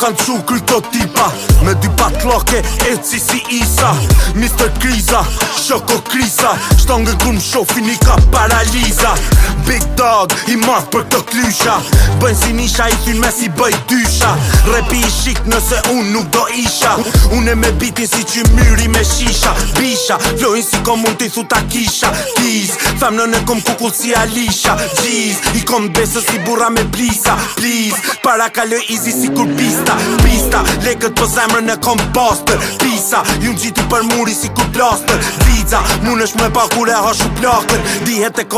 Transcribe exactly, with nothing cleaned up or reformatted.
kanë qu kryto tipa Me dy patloke, eci si Isa mister Kriza, Shoko Krisa Shtongën kur më shofin i ka paraliza Big Dog, i marrë për të klysha Bëjnë si nisha, i thyn me si bëj dysha Repi i shik nëse unë nuk do isha Unë e me bitin si që myri me shisha Bisha, flojnë si kom mund t'i thu ta kisha Tiz, them në në kom kukull si Alisha Gjiz, i kom besë si burra me blisa Please, para kalë easy si kur pista Pista, lekët për zemrën e kom poster Pisa, ju n'gjitu për muri si kur plaster Viza, mun është me pa kur e hashu plakën Dihet e kom